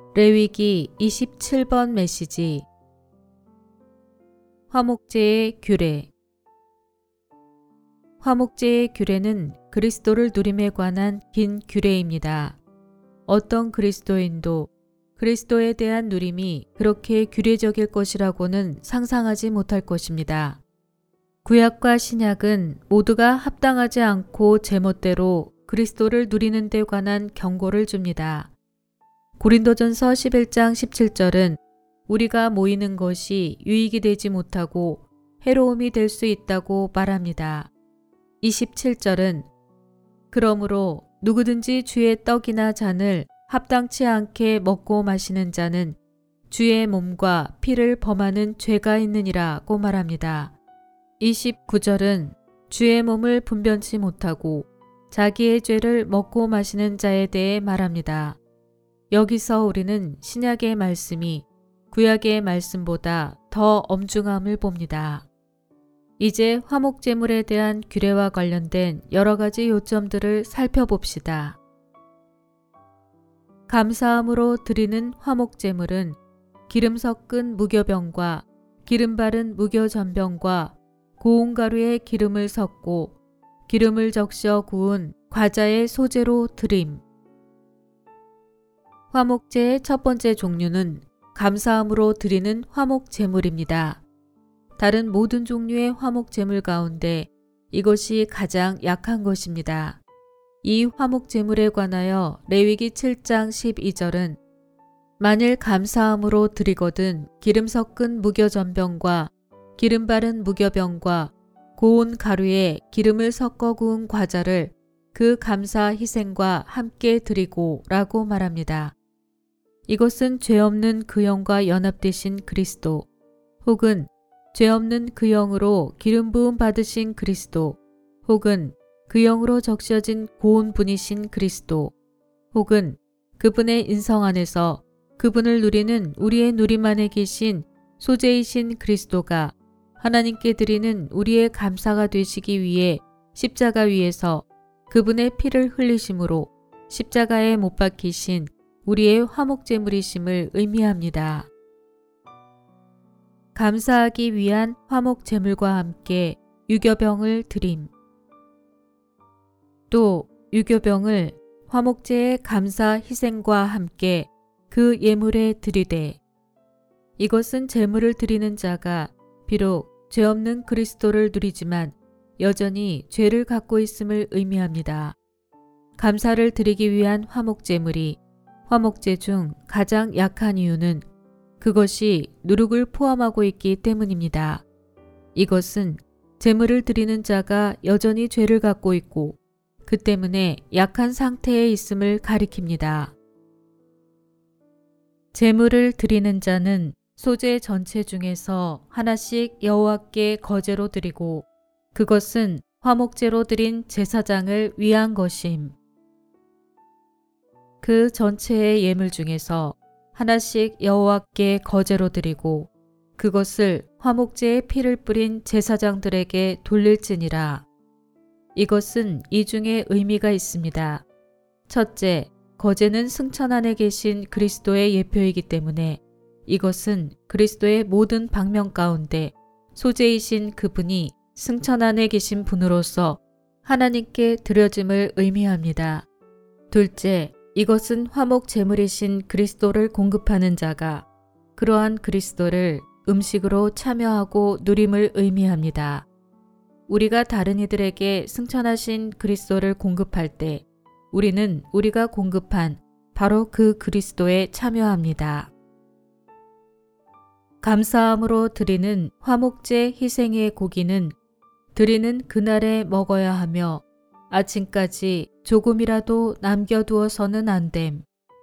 레위기 27번 메시지. 화목제의 규례. 화목제의 규례는 그리스도를 누림에 관한 긴 규례입니다. 어떤 그리스도인도 그리스도에 대한 누림이 그렇게 규례적일 것이라고는 상상하지 못할 것입니다. 구약과 신약은 모두가 합당하지 않고 제멋대로 그리스도를 누리는 데 관한 경고를 줍니다. 고린도전서 11장 17절은 우리가 모이는 것이 유익이 되지 못하고 해로움이 될 수 있다고 말합니다. 27절은 그러므로 누구든지 주의 떡이나 잔을 합당치 않게 먹고 마시는 자는 주의 몸과 피를 범하는 죄가 있느니라고 말합니다. 29절은 주의 몸을 분변치 못하고 자기의 죄를 먹고 마시는 자에 대해 말합니다. 여기서 우리는 신약의 말씀이 구약의 말씀보다 더 엄중함을 봅니다. 이제 화목제물에 대한 규례와 관련된 여러 가지 요점들을 살펴봅시다. 감사함으로 드리는 화목제물은 기름 섞은 무교병과 기름 바른 무교전병과 고운 가루에 기름을 섞고 기름을 적셔 구운 과자의 소재로 드림. 화목제의 첫 번째 종류는 감사함으로 드리는 화목제물입니다. 다른 모든 종류의 화목제물 가운데 이것이 가장 약한 것입니다. 이 화목제물에 관하여 레위기 7장 12절은 만일 감사함으로 드리거든 기름 섞은 무교전병과 기름 바른 무교병과 고운 가루에 기름을 섞어 구운 과자를 그 감사 희생과 함께 드리고 라고 말합니다. 이것은 죄 없는 그 영과 연합되신 그리스도 혹은 죄 없는 그 영으로 기름 부음 받으신 그리스도 혹은 그 영으로 적셔진 고운 분이신 그리스도 혹은 그분의 인성 안에서 그분을 누리는 우리의 누림 안에 계신 소재이신 그리스도가 하나님께 드리는 우리의 감사가 되시기 위해 십자가 위에서 그분의 피를 흘리심으로 십자가에 못 박히신 우리의 화목제물이심을 의미합니다. 감사하기 위한 화목제물과 함께 유교병을 드림. 또 유교병을 화목제의 감사 희생과 함께 그 예물에 드리되 이것은 제물을 드리는 자가 비록 죄 없는 그리스도를 누리지만 여전히 죄를 갖고 있음을 의미합니다. 감사를 드리기 위한 화목제물이 화목제 중 가장 약한 이유는 그것이 누룩을 포함하고 있기 때문입니다. 이것은 제물을 드리는 자가 여전히 죄를 갖고 있고 그 때문에 약한 상태에 있음을 가리킵니다. 제물을 드리는 자는 소재 전체 중에서 하나씩 여호와께 거제로 드리고 그것은 화목제로 드린 제사장을 위한 것임. 그 전체의 예물 중에서 하나씩 여호와께 거제로 드리고 그것을 화목제에 피를 뿌린 제사장들에게 돌릴지니라. 이것은 이 중에 의미가 있습니다. 첫째, 거제는 승천 안에 계신 그리스도의 예표이기 때문에 이것은 그리스도의 모든 방면 가운데 소재이신 그분이 승천 안에 계신 분으로서 하나님께 드려짐을 의미합니다. 둘째, 이것은 화목 제물이신 그리스도를 공급하는 자가 그러한 그리스도를 음식으로 참여하고 누림을 의미합니다. 우리가 다른 이들에게 승천하신 그리스도를 공급할 때 우리는 우리가 공급한 바로 그 그리스도에 참여합니다. 감사함으로 드리는 화목제 희생의 고기는 드리는 그날에 먹어야 하며 아침까지 조금이라도 남겨두어서는 안 됨.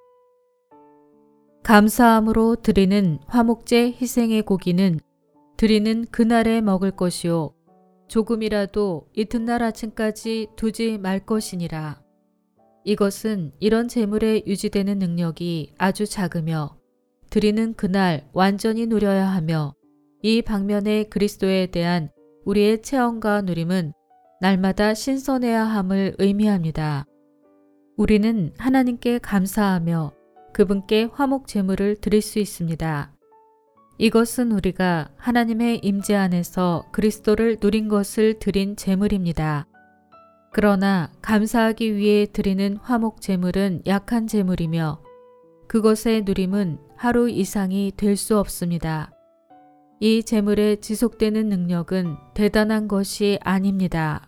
감사함으로 드리는 화목제 희생의 고기는 드리는 그날에 먹을 것이요 조금이라도 이튿날 아침까지 두지 말 것이니라. 이것은 이런 제물에 유지되는 능력이 아주 작으며 드리는 그날 완전히 누려야 하며 이 방면의 그리스도에 대한 우리의 체험과 누림은 날마다 신선해야 함을 의미합니다. 우리는 하나님께 감사하며 그분께 화목 제물을 드릴 수 있습니다. 이것은 우리가 하나님의 임재 안에서 그리스도를 누린 것을 드린 제물입니다. 그러나 감사하기 위해 드리는 화목 제물은 약한 제물이며 그것의 누림은 하루 이상이 될 수 없습니다. 이 제물의 지속되는 능력은 대단한 것이 아닙니다.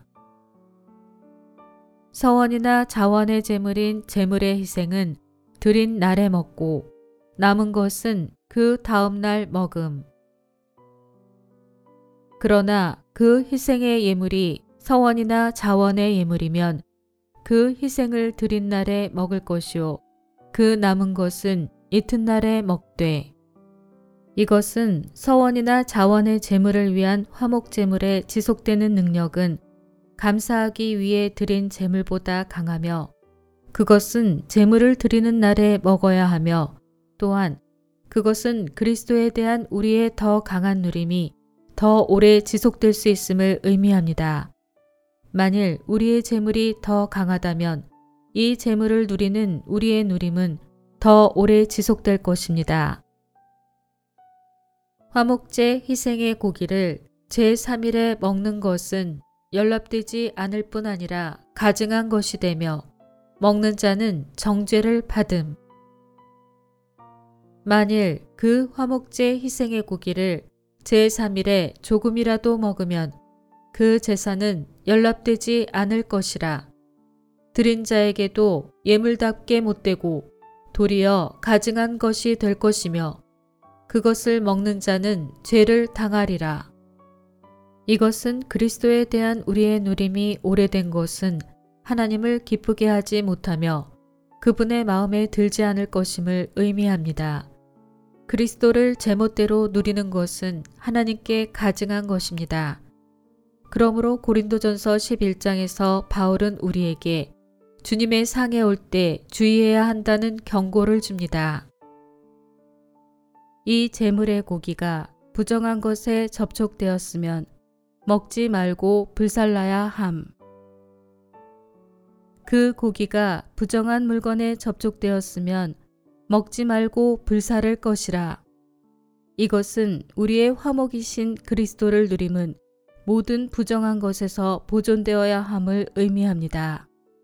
서원이나 자원의 제물인 제물의 희생은 드린 날에 먹고 남은 것은 그 다음 날 먹음. 그러나 그 희생의 예물이 서원이나 자원의 예물이면 그 희생을 드린 날에 먹을 것이요 그 남은 것은 이튿날에 먹되 이것은 서원이나 자원의 제물을 위한 화목 제물의 지속되는 능력은 감사하기 위해 드린 제물보다 강하며 그것은 제물을 드리는 날에 먹어야 하며 또한 그것은 그리스도에 대한 우리의 더 강한 누림이 더 오래 지속될 수 있음을 의미합니다. 만일 우리의 제물이 더 강하다면 이 제물을 누리는 우리의 누림은 더 오래 지속될 것입니다. 화목제 희생의 고기를 제3일에 먹는 것은 연락되지 않을 뿐 아니라 가증한 것이 되며 먹는 자는 정죄를 받음. 만일 그 화목제 희생의 고기를 제3일에 조금이라도 먹으면 그 제사는 연락되지 않을 것이라. 드린 자에게도 예물답게 못되고 도리어 가증한 것이 될 것이며 그것을 먹는 자는 죄를 당하리라. 이것은 그리스도에 대한 우리의 누림이 오래된 것은 하나님을 기쁘게 하지 못하며 그분의 마음에 들지 않을 것임을 의미합니다. 그리스도를 제멋대로 누리는 것은 하나님께 가증한 것입니다. 그러므로 고린도전서 11장에서 바울은 우리에게 주님의 상에 올 때 주의해야 한다는 경고를 줍니다. 이 제물의 고기가 부정한 것에 접촉되었으면 먹지 말고 불살라야 함. 그 고기가 부정한 물건에 접촉되었으면 먹지 말고 불사를 것이라. 이것은 우리의 화목이신 그리스도를 누림은 모든 부정한 것에서 보존되어야 함을 의미합니다.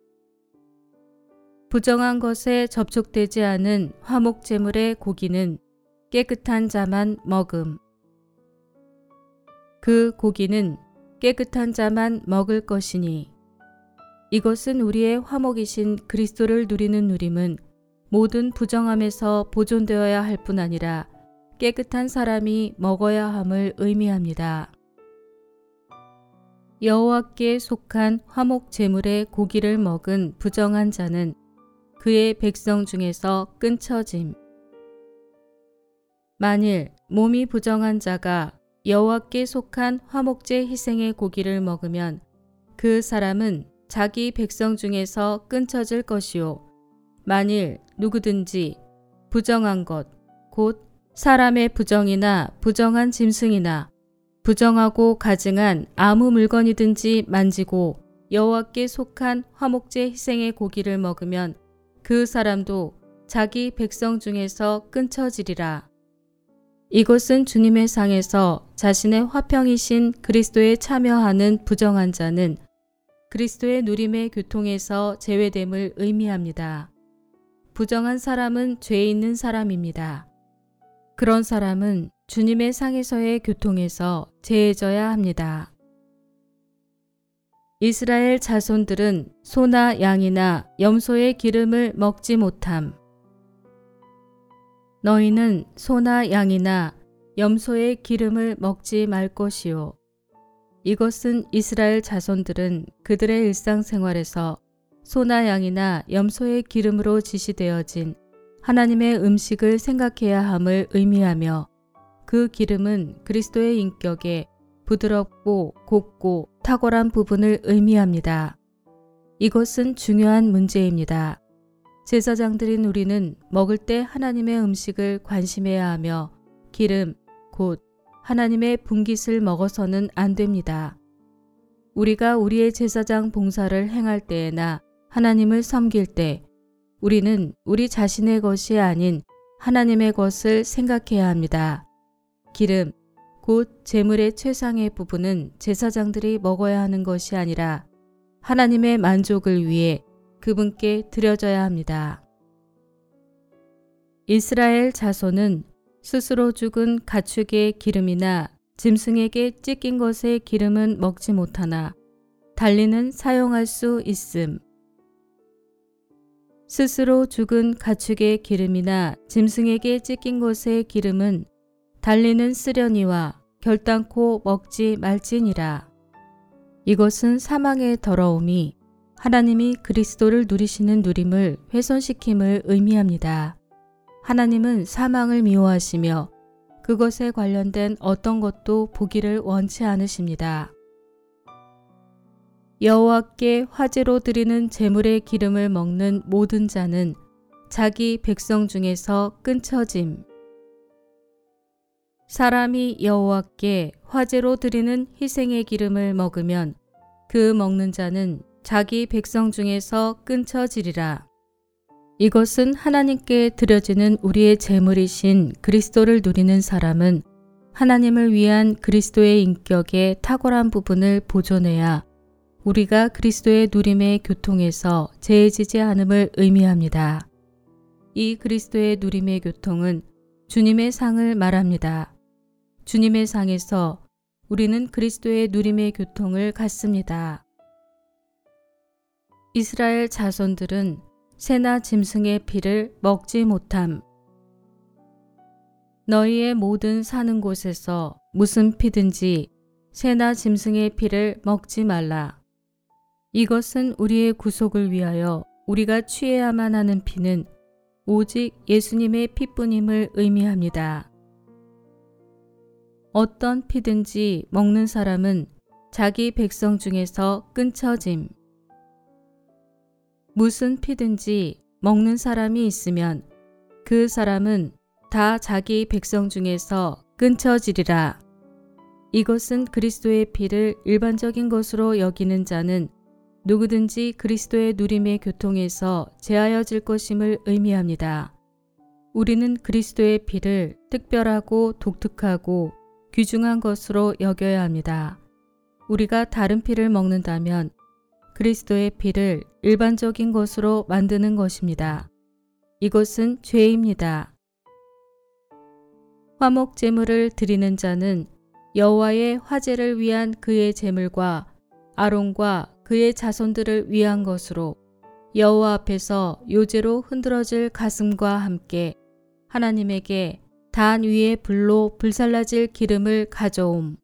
부정한 것에 접촉되지 않은 화목 제물의 고기는 깨끗한 자만 먹음. 그 고기는 깨끗한 자만 먹을 것이니 이것은 우리의 화목이신 그리스도를 누리는 누림은 모든 부정함에서 보존되어야 할 뿐 아니라 깨끗한 사람이 먹어야 함을 의미합니다. 여호와께 속한 화목 제물의 고기를 먹은 부정한 자는 그의 백성 중에서 끊쳐짐. 만일 몸이 부정한 자가 여호와께 속한 화목제 희생의 고기를 먹으면 그 사람은 자기 백성 중에서 끊쳐질 것이요 만일 누구든지 부정한 것, 곧 사람의 부정이나 부정한 짐승이나 부정하고 가증한 아무 물건이든지 만지고 여호와께 속한 화목제 희생의 고기를 먹으면 그 사람도 자기 백성 중에서 끊쳐지리라. 이것은 주님의 상에서 자신의 화평이신 그리스도에 참여하는 부정한 자는 그리스도의 누림의 교통에서 제외됨을 의미합니다. 부정한 사람은 죄 있는 사람입니다. 그런 사람은 주님의 상에서의 교통에서 제해져야 합니다. 이스라엘 자손들은 소나 양이나 염소의 기름을 먹지 못함. 너희는 소나 양이나 염소의 기름을 먹지 말 것이요. 이것은 이스라엘 자손들은 그들의 일상생활에서 소나 양이나 염소의 기름으로 지시되어진 하나님의 음식을 생각해야 함을 의미하며 그 기름은 그리스도의 인격에 부드럽고 곱고 탁월한 부분을 의미합니다. 이것은 중요한 문제입니다. 제사장들인 우리는 먹을 때 하나님의 음식을 관심해야 하며 기름, 곧 하나님의 분깃을 먹어서는 안 됩니다. 우리가 우리의 제사장 봉사를 행할 때에나 하나님을 섬길 때 우리는 우리 자신의 것이 아닌 하나님의 것을 생각해야 합니다. 기름, 곧 제물의 최상의 부분은 제사장들이 먹어야 하는 것이 아니라 하나님의 만족을 위해 그분께 드려져야 합니다. 이스라엘 자손은 스스로 죽은 가축의 기름이나 짐승에게 찢긴 것의 기름은 먹지 못하나 달리는 사용할 수 있음. 스스로 죽은 가축의 기름이나 짐승에게 찢긴 것의 기름은 달리는 쓰려니와 결단코 먹지 말지니라. 이것은 사망의 더러움이 하나님이 그리스도를 누리시는 누림을 훼손시킴을 의미합니다. 하나님은 사망을 미워하시며 그것에 관련된 어떤 것도 보기를 원치 않으십니다. 여호와께 화제로 드리는 제물의 기름을 먹는 모든 자는 자기 백성 중에서 끊쳐짐. 사람이 여호와께 화제로 드리는 희생의 기름을 먹으면 그 먹는 자는 자기 백성 중에서 끊쳐지리라. 이것은 하나님께 드려지는 우리의 제물이신 그리스도를 누리는 사람은 하나님을 위한 그리스도의 인격의 탁월한 부분을 보존해야 우리가 그리스도의 누림의 교통에서 제해지지 않음을 의미합니다. 이 그리스도의 누림의 교통은 주님의 상을 말합니다. 주님의 상에서 우리는 그리스도의 누림의 교통을 갖습니다. 이스라엘 자손들은 새나 짐승의 피를 먹지 못함. 너희의 모든 사는 곳에서 무슨 피든지 새나 짐승의 피를 먹지 말라. 이것은 우리의 구속을 위하여 우리가 취해야만 하는 피는 오직 예수님의 피뿐임을 의미합니다. 어떤 피든지 먹는 사람은 자기 백성 중에서 끊쳐짐. 무슨 피든지 먹는 사람이 있으면 그 사람은 다 자기 백성 중에서 끊쳐지리라. 이것은 그리스도의 피를 일반적인 것으로 여기는 자는 누구든지 그리스도의 누림의 교통에서 제하여질 것임을 의미합니다. 우리는 그리스도의 피를 특별하고 독특하고 귀중한 것으로 여겨야 합니다. 우리가 다른 피를 먹는다면 그리스도의 피를 일반적인 것으로 만드는 것입니다. 이것은 죄입니다. 화목 제물을 드리는 자는 여호와의 화제를 위한 그의 제물과 아론과 그의 자손들을 위한 것으로 여호와 앞에서 요제로 흔들어질 가슴과 함께 하나님에게 단 위에 불로 불살라질 기름을 가져옴.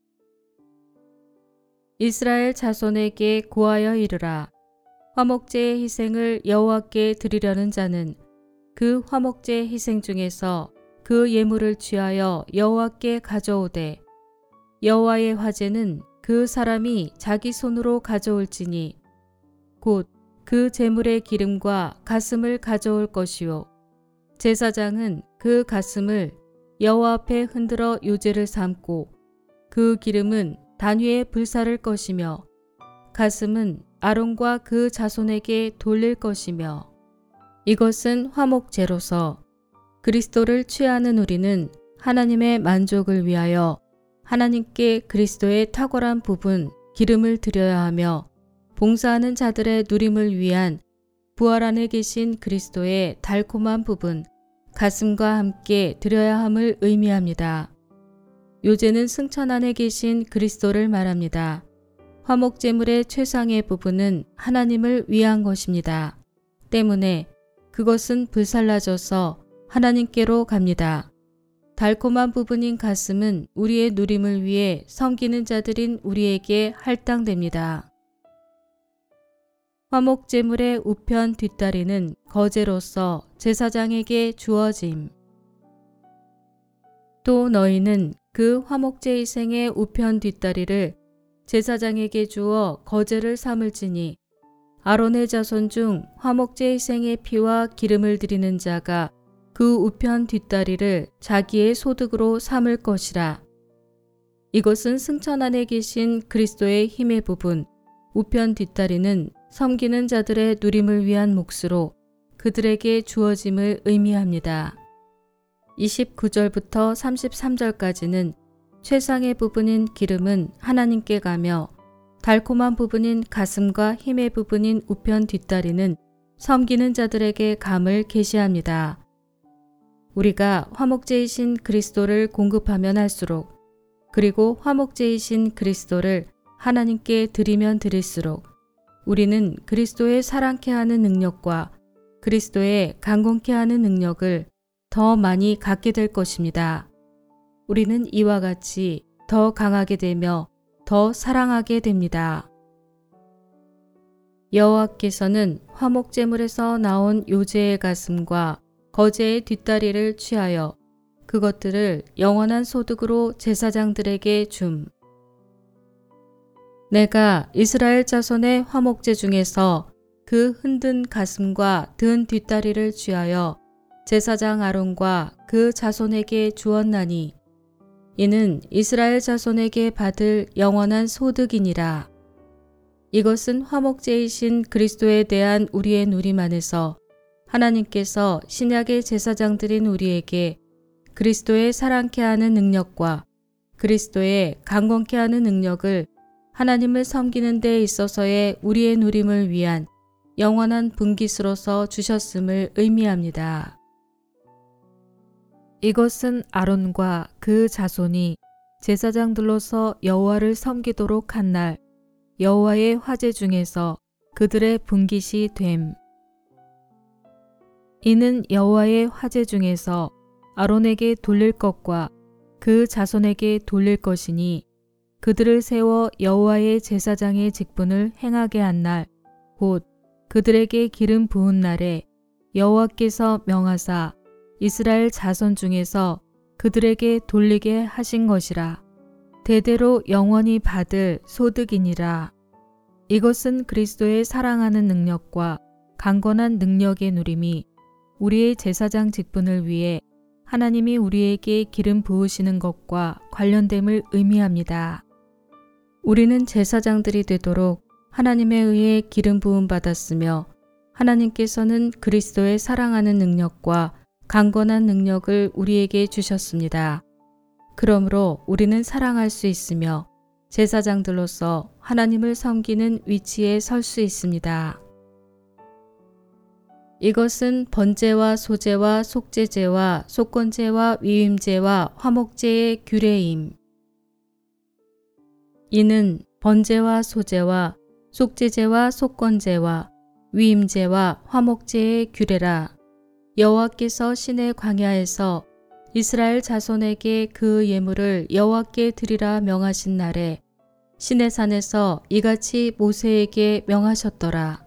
이스라엘 자손에게 고하여 이르라. 화목제의 희생을 여호와께 드리려는 자는 그 화목제 희생 중에서 그 예물을 취하여 여호와께 가져오되 여호와의 화제는 그 사람이 자기 손으로 가져올지니 곧 그 제물의 기름과 가슴을 가져올 것이요 제사장은 그 가슴을 여호와 앞에 흔들어 요제를 삼고 그 기름은 단위에 불사를 것이며 가슴은 아론과 그 자손에게 돌릴 것이며 이것은 화목제로서 그리스도를 취하는 우리는 하나님의 만족을 위하여 하나님께 그리스도의 탁월한 부분 기름을 드려야 하며 봉사하는 자들의 누림을 위한 부활 안에 계신 그리스도의 달콤한 부분 가슴과 함께 드려야 함을 의미합니다. 요제는 승천 안에 계신 그리스도를 말합니다. 화목제물의 최상의 부분은 하나님을 위한 것입니다. 때문에 그것은 불살라져서 하나님께로 갑니다. 달콤한 부분인 가슴은 우리의 누림을 위해 섬기는 자들인 우리에게 할당됩니다. 화목제물의 우편 뒷다리는 거제로서 제사장에게 주어짐. 또 너희는 그 화목제 희생의 우편 뒷다리를 제사장에게 주어 거제를 삼을지니 아론의 자손 중 화목제 희생의 피와 기름을 드리는 자가 그 우편 뒷다리를 자기의 소득으로 삼을 것이라. 이것은 승천 안에 계신 그리스도의 힘의 부분 우편 뒷다리는 섬기는 자들의 누림을 위한 몫으로 그들에게 주어짐을 의미합니다. 29절부터 33절까지는 최상의 부분인 기름은 하나님께 가며 달콤한 부분인 가슴과 힘의 부분인 우편 뒷다리는 섬기는 자들에게 감을 계시합니다. 우리가 화목제이신 그리스도를 공급하면 할수록, 그리고 화목제이신 그리스도를 하나님께 드리면 드릴수록 우리는 그리스도의 사랑케 하는 능력과 그리스도의 강건케 하는 능력을 더 많이 갖게 될 것입니다. 우리는 이와 같이 더 강하게 되며 더 사랑하게 됩니다. 여호와께서는 화목제물에서 나온 요제의 가슴과 거제의 뒷다리를 취하여 그것들을 영원한 소득으로 제사장들에게 줌. 내가 이스라엘 자손의 화목제 중에서 그 흔든 가슴과 든 뒷다리를 취하여 제사장 아론과 그 자손에게 주었나니 이는 이스라엘 자손에게 받을 영원한 소득이니라. 이것은 화목제이신 그리스도에 대한 우리의 누림 안에서 하나님께서 신약의 제사장들인 우리에게 그리스도의 사랑케 하는 능력과 그리스도의 강건케 하는 능력을 하나님을 섬기는 데 있어서의 우리의 누림을 위한 영원한 분깃으로서 주셨음을 의미합니다. 이것은 아론과 그 자손이 제사장들로서 여호와를 섬기도록 한 날 여호와의 화제 중에서 그들의 분깃이 됨. 이는 여호와의 화제 중에서 아론에게 돌릴 것과 그 자손에게 돌릴 것이니 그들을 세워 여호와의 제사장의 직분을 행하게 한 날 곧 그들에게 기름 부은 날에 여호와께서 명하사 이스라엘 자손 중에서 그들에게 돌리게 하신 것이라. 대대로 영원히 받을 소득이니라. 이것은 그리스도의 사랑하는 능력과 강건한 능력의 누림이 우리의 제사장 직분을 위해 하나님이 우리에게 기름 부으시는 것과 관련됨을 의미합니다. 우리는 제사장들이 되도록 하나님에 의해 기름 부음 받았으며 하나님께서는 그리스도의 사랑하는 능력과 강건한 능력을 우리에게 주셨습니다. 그러므로 우리는 사랑할 수 있으며 제사장들로서 하나님을 섬기는 위치에 설 수 있습니다. 이것은 번제와 소제와 속제제와 속건제와 위임제와 화목제의 규례임. 이는 번제와 소제와 속제제와 속건제와 위임제와 화목제의 규례라. 여호와께서 시내 광야에서 이스라엘 자손에게 그 예물을 여호와께 드리라 명하신 날에 시내산에서 이같이 모세에게 명하셨더라.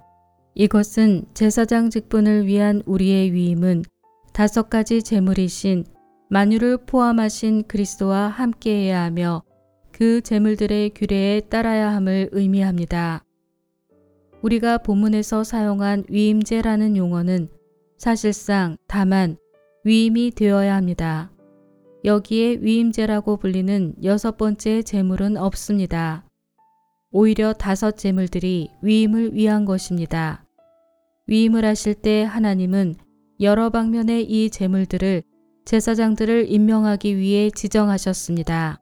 이것은 제사장 직분을 위한 우리의 위임은 5가지 제물이신 만유를 포함하신 그리스도와 함께해야 하며 그 제물들의 규례에 따라야 함을 의미합니다. 우리가 본문에서 사용한 위임제라는 용어는 사실상 다만 위임이 되어야 합니다. 여기에 위임제라고 불리는 6번째 제물은 없습니다. 오히려 5 제물들이 위임을 위한 것입니다. 위임을 하실 때 하나님은 여러 방면의 이 제물들을 제사장들을 임명하기 위해 지정하셨습니다.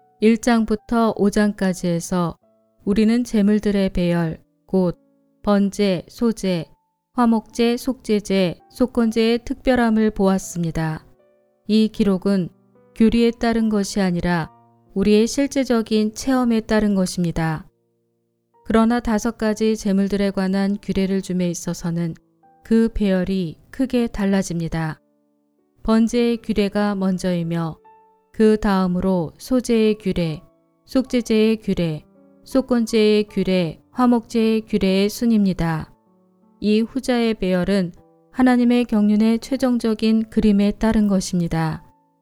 1장부터 5장까지 해서 우리는 제물들의 배열, 곧 번제, 소제, 화목제, 속제제, 속건제의 특별함을 보았습니다. 이 기록은 교리에 따른 것이 아니라 우리의 실제적인 체험에 따른 것입니다. 그러나 5가지 제물들에 관한 규례를 줌에 있어서는 그 배열이 크게 달라집니다. 번제의 규례가 먼저이며 그 다음으로 소제의 규례, 속제제의 규례, 속건제의 규례, 화목제의 규례의 순입니다. 이 후자의 배열은 하나님의 경륜의 최종적인 그림에 따른 것입니다.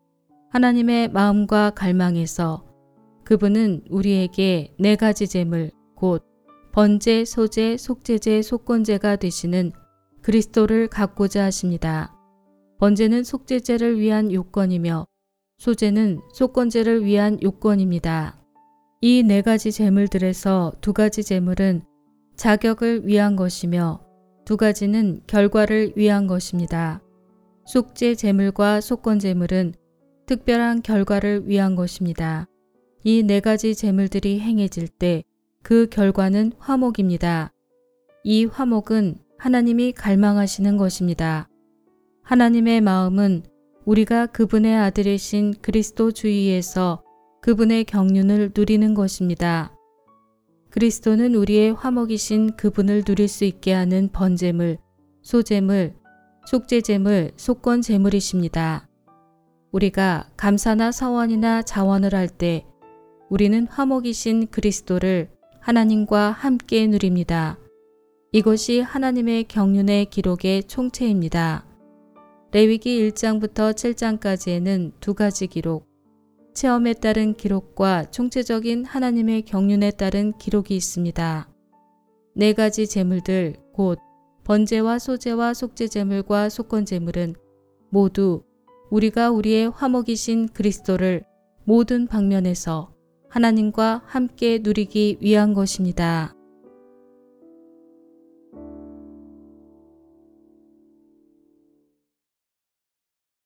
하나님의 마음과 갈망에서 그분은 우리에게 4가지 제물, 곧 번제, 소제, 속제제, 속건제가 되시는 그리스도를 갖고자 하십니다. 번제는 속제제를 위한 요건이며 소제는 속건제를 위한 요건입니다. 이 4가지 제물들에서 2가지 제물은 자격을 위한 것이며 두 가지는 결과를 위한 것입니다. 속죄 제물과 속건 제물은 특별한 결과를 위한 것입니다. 이 네 가지 제물들이 행해질 때 그 결과는 화목입니다. 이 화목은 하나님이 갈망하시는 것입니다. 하나님의 마음은 우리가 그분의 아들이신 그리스도 주위에서 그분의 경륜을 누리는 것입니다. 그리스도는 우리의 화목이신 그분을 누릴 수 있게 하는 번제물, 소제물, 속죄제물, 속건제물이십니다. 우리가 감사나 서원이나 자원을 할 때 우리는 화목이신 그리스도를 하나님과 함께 누립니다. 이것이 하나님의 경륜의 기록의 총체입니다. 레위기 1장부터 7장까지에는 두 가지 기록, 체험에 따른 기록과 총체적인 하나님의 경륜에 따른 기록이 있습니다. 네 가지 제물들, 곧 번제와 소제와 속죄제물과 속건제물은 모두 우리가 우리의 화목이신 그리스도를 모든 방면에서 하나님과 함께 누리기 위한 것입니다.